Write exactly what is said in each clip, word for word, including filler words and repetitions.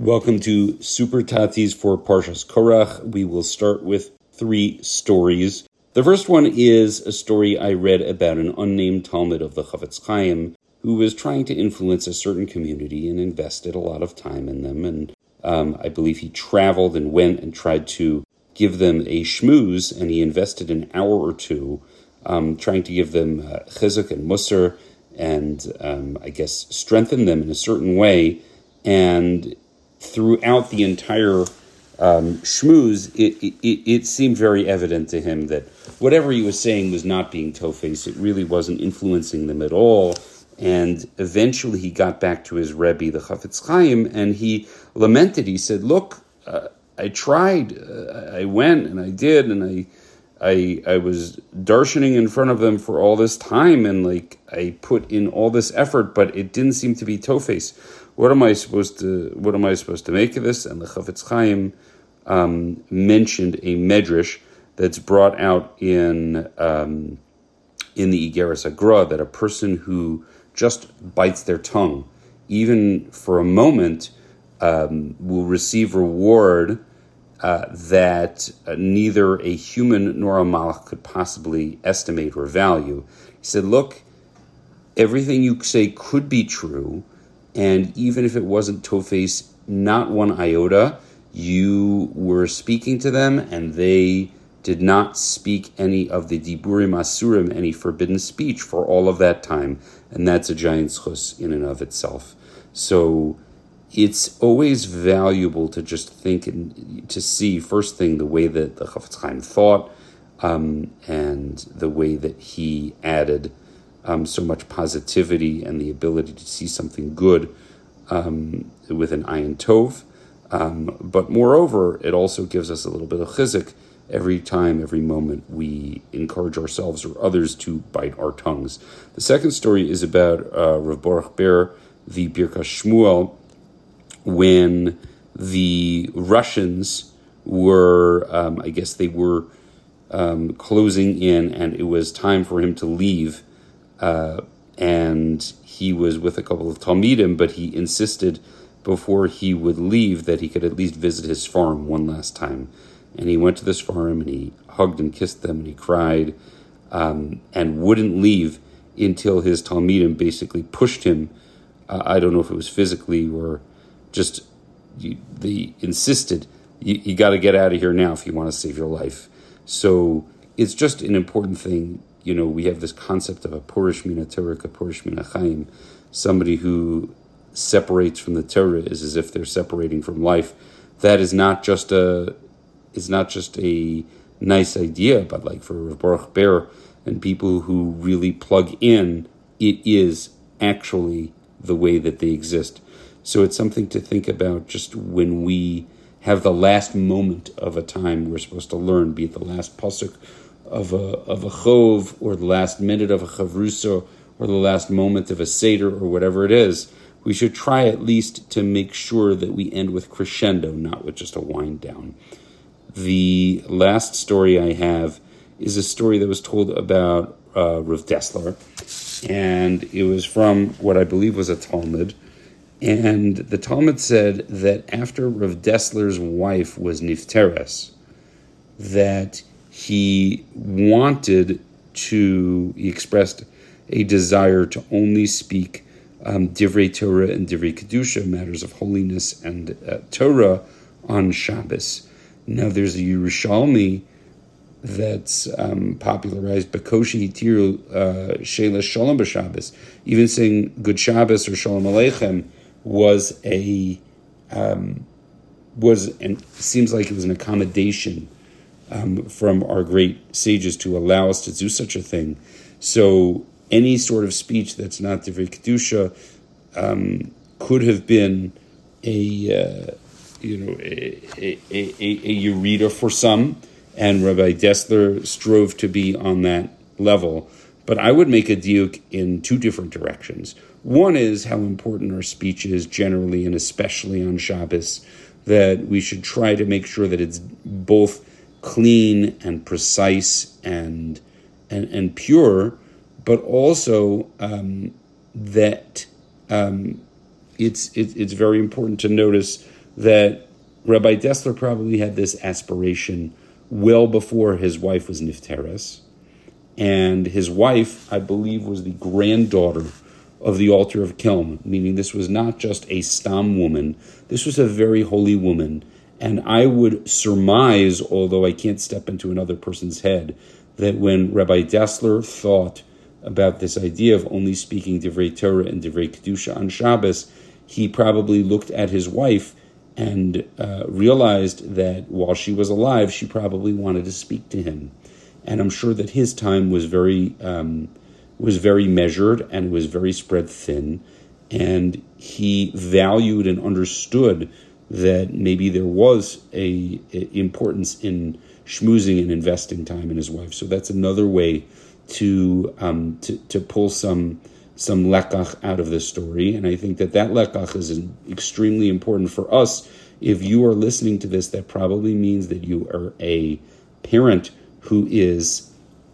Welcome to Super Tatis for Parshas Korach. We will start with three stories. The first one is a story I read about an unnamed Talmud of the Chafetz Chaim who was trying to influence a certain community and invested a lot of time in them. And um, I believe he traveled and went and tried to give them a shmooze, and he invested an hour or two um, trying to give them uh, chizuk and musar and um, I guess strengthen them in a certain way. And throughout the entire um, shmooze, it, it, it seemed very evident to him that whatever he was saying was not being tofes. It really wasn't influencing them at all. And eventually he got back to his Rebbe, the Chafetz Chaim, and he lamented. He said, look, uh, I tried, uh, I went and I did, and I I I was darshaning in front of them for all this time, and like I put in all this effort, but it didn't seem to be tofes. What am I supposed to? What am I supposed to make of this? And the Chafetz Chaim um, mentioned a medrash that's brought out in um, in the Igeres Agra, that a person who just bites their tongue, even for a moment, um, will receive reward uh, that uh, neither a human nor a malach could possibly estimate or value. He said, "Look, everything you say could be true." And even if it wasn't tofes, not one iota, you were speaking to them, and they did not speak any of the diburim asurim, any forbidden speech, for all of that time. And that's a giant schus in and of itself. So it's always valuable to just think and to see, first thing, the way that the Chafetz Chaim thought, um, and the way that he added Um, so much positivity and the ability to see something good um, with an ayin tov. Um, but moreover, it also gives us a little bit of chizuk every time, every moment we encourage ourselves or others to bite our tongues. The second story is about uh, Rav Baruch Ber, the Birkas Shmuel, when the Russians were, um, I guess they were um, closing in, and it was time for him to leave. Uh, and he was with a couple of Talmidim, but he insisted before he would leave that he could at least visit his farm one last time. And he went to this farm, and he hugged and kissed them, and he cried, um, and wouldn't leave until his Talmidim basically pushed him. Uh, I don't know if it was physically or just you, they insisted, you, you got to get out of here now if you want to save your life. So it's just an important thing. You know, we have this concept of a purish mina Torah, a purish mina chaim. Somebody who separates from the Torah is as if they're separating from life. That is not just a is not just a nice idea, but like for Rav Baruch Ber and people who really plug in, it is actually the way that they exist. So it's something to think about just when we have the last moment of a time we're supposed to learn, be it the last pasuk of a of a chov, or the last minute of a chavrusa, or the last moment of a seder, or whatever it is. We should try at least to make sure that we end with crescendo, not with just a wind down. The last story I have is a story that was told about uh, Rav Dessler, and it was from what I believe was a Talmud. And the Talmud said that after Rav Dessler's wife was Nifteres, that he wanted to, he expressed a desire to only speak um, Divrei Torah and Divrei Kedusha, matters of holiness and uh, Torah, on Shabbos. Now there's a Yerushalmi that's um, popularized, Bekoshi Hitiru Sheila Shalom b'Shabbos. Even saying Good Shabbos or Shalom Aleichem was a, um, was, and seems like it was an accommodation Um, from our great sages to allow us to do such a thing. So any sort of speech that's not Divrei Kedusha um, could have been a uh, you know a a, a, a Yerida for some, and Rabbi Dessler strove to be on that level. But I would make a diuk in two different directions. One is how important our speech is generally, and especially on Shabbos, that we should try to make sure that it's both clean and precise and and, and pure, but also um, that um, it's it, it's very important to notice that Rabbi Dessler probably had this aspiration well before his wife was Nifteres. And his wife, I believe, was the granddaughter of the altar of Kelm, meaning this was not just a Stam woman, this was a very holy woman. And I would surmise, although I can't step into another person's head, that when Rabbi Dessler thought about this idea of only speaking Divrei Torah and Divrei Kedusha on Shabbos, he probably looked at his wife and uh, realized that while she was alive, she probably wanted to speak to him. And I'm sure that his time was very um, was very measured and was very spread thin. And he valued and understood that maybe there was a, a importance in schmoozing and investing time in his wife. So that's another way to um, to, to pull some some lekach out of this story. And I think that that lekach is extremely important for us. If you are listening to this, that probably means that you are a parent who is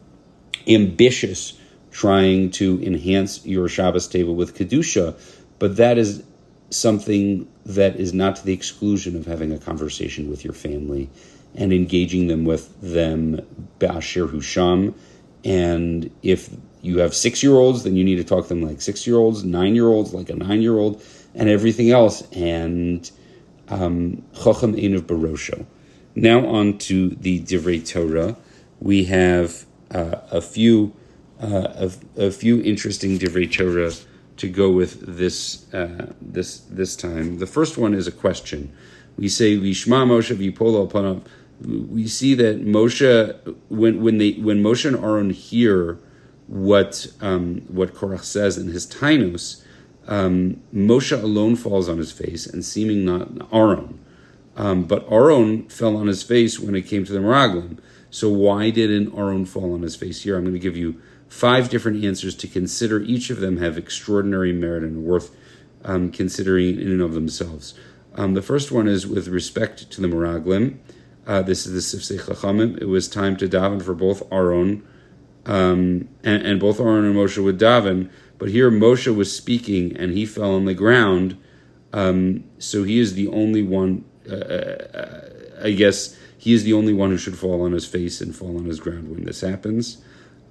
ambitious, trying to enhance your Shabbos table with Kedusha, but that is something that is not to the exclusion of having a conversation with your family and engaging them with them ba'asher husham. And if you have six-year-olds, then you need to talk to them like six-year-olds, nine-year-olds like a nine-year-old, and everything else. And um, Chacham Einav Barosho. Now on to the Divrei Torah. We have uh, a few uh, a, a few interesting Divrei Torah to go with this uh, this this time. The first one is a question. We say Vishma Moshe v'Yipol Panav. We see that Moshe, when when they when Moshe and Aaron hear what um, what Korach says in his Tainos, um, Moshe alone falls on his face, and seeming not Aaron, um, but Aaron fell on his face when it came to the Meraglim. So why didn't Aaron fall on his face here? I'm going to give you five different answers to consider. Each of them have extraordinary merit and worth um, considering in and of themselves. Um, the first one is with respect to the Meraglim. Uh, this is the Sifsei Chachamim. It was time to daven for both Aaron, um, and, and both Aaron and Moshe would daven. But here Moshe was speaking, and he fell on the ground. Um, so he is the only one. Uh, uh, I guess he is the only one who should fall on his face and fall on his ground when this happens.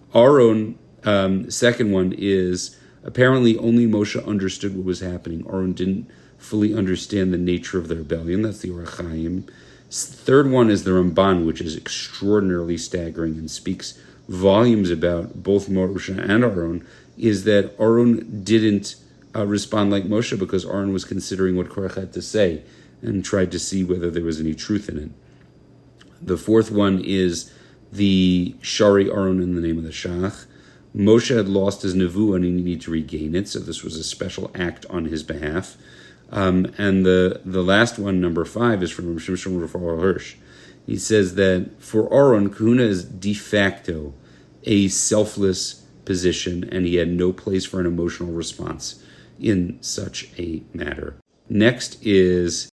Aaron, um, second one is apparently only Moshe understood what was happening. Aaron didn't fully understand the nature of the rebellion. That's the Orach Chaim. Third one is the Ramban, which is extraordinarily staggering and speaks volumes about both Moshe and Aaron, is that Aaron didn't uh, respond like Moshe because Aaron was considering what Korach had to say and tried to see whether there was any truth in it. The fourth one is the Shari Aaron in the name of the Shach. Moshe had lost his nevuah and he needed to regain it, so this was a special act on his behalf. Um, and the, the last one, number five, is from Shimshon Raphael Hirsch. He says that for Aaron, kahuna is de facto a selfless position, and he had no place for an emotional response in such a matter. Next is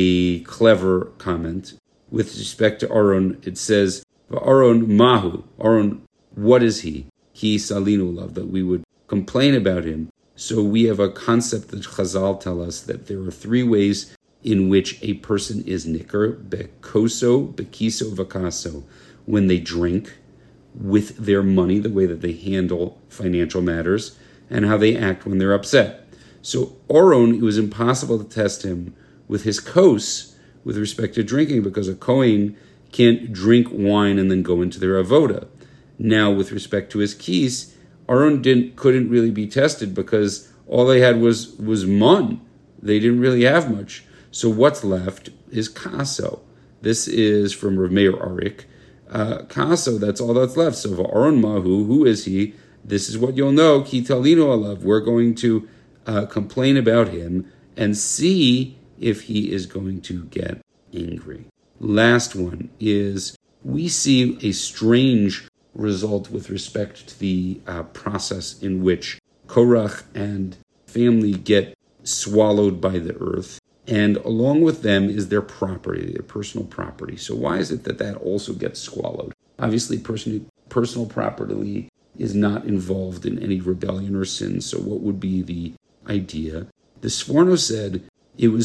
a clever comment. With respect to Aaron, it says, Aaron mahu, Aaron, what is he? He salinu love, that we would complain about him. So we have a concept that Chazal tell us that there are three ways in which a person is nicker, bekoso, bekiso, vakaso, when they drink, with their money, the way that they handle financial matters, and how they act when they're upset. So Aaron, it was impossible to test him with his kos with respect to drinking, because a Kohen can't drink wine and then go into their avoda. Now, with respect to his kis, Aaron didn't couldn't really be tested because all they had was was mun. They didn't really have much. So what's left is kaso. This is from Rav Meir Arik. Uh, kaso, that's all that's left. So Aaron mahu, who is he? This is what you'll know. Ki talinu alav. We're going to uh, complain about him and see if he is going to get angry. Last one is we see a strange result with respect to the uh, process in which Korach and family get swallowed by the earth, and along with them is their property, their personal property. So why is it that that also gets swallowed? Obviously, personal personal property is not involved in any rebellion or sin, so what would be the idea? The Sforno said it was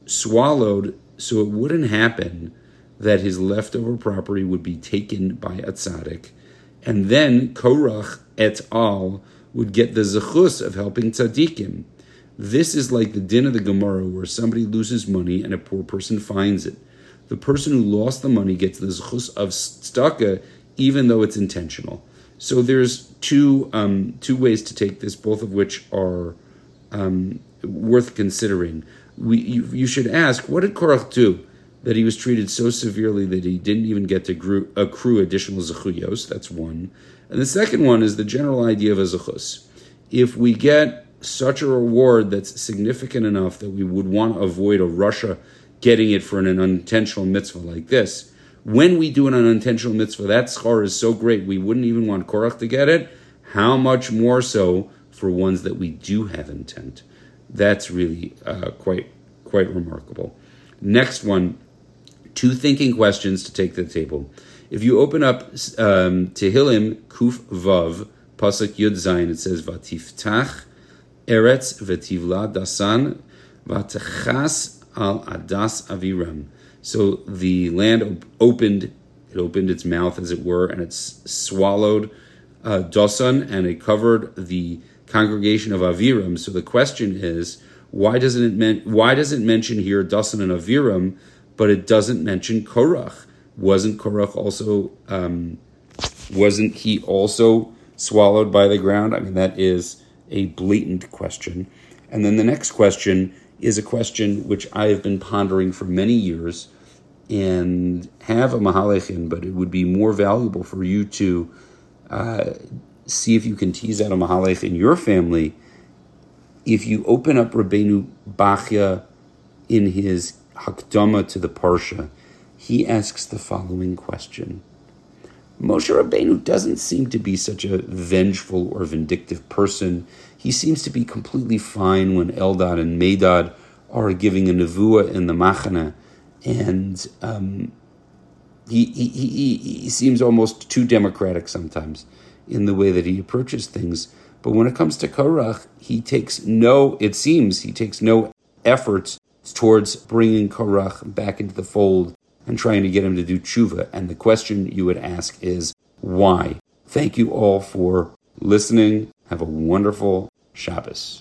swallowed so it wouldn't happen that his leftover property would be taken by a tzaddik, and then Korach et al. Would get the zechus of helping tzaddikim. This is like the din of the Gemara, where somebody loses money and a poor person finds it. The person who lost the money gets the zechus of tzedakah, even though it's intentional. So there's two um, two ways to take this, both of which are um, worth considering. We you, you should ask, what did Korach do that he was treated so severely that he didn't even get to accrue, accrue additional zechuyos? That's one. And the second one is the general idea of a zechus. If we get such a reward that's significant enough that we would want to avoid a Russia getting it for an unintentional mitzvah like this, when we do an unintentional mitzvah, that schar is so great we wouldn't even want Korach to get it. How much more so for ones that we do have intent? That's really uh, quite quite remarkable. Next one, two thinking questions to take to the table. If you open up um, Tehillim Kuf Vav, Pasuk Yud Zayin, it says, Vatiftach Eretz V'tivla Dasan Vatachas al Adas Aviram. So the land opened, it opened its mouth, as it were, and it swallowed uh, Dasan, and it covered the congregation of Aviram. So the question is, why doesn't it men- why does it mention here Dasan and Aviram, but it doesn't mention Korach? Wasn't Korach also, um, wasn't he also swallowed by the ground? I mean, that is a blatant question. And then the next question is a question which I have been pondering for many years and have a mahalech in, but it would be more valuable for you to uh, see if you can tease out a mahalech in your family. If you open up Rabbeinu Bachya in his Hakdama to the Parsha, he asks the following question. Moshe Rabbeinu doesn't seem to be such a vengeful or vindictive person. He seems to be completely fine when Eldad and Medad are giving a nevuah in the Machana, and um, he, he, he, he seems almost too democratic sometimes in the way that he approaches things. But when it comes to Korach, he takes no, it seems, he takes no efforts towards bringing Korach back into the fold and trying to get him to do tshuva. And the question you would ask is, why? Thank you all for listening. Have a wonderful Shabbos.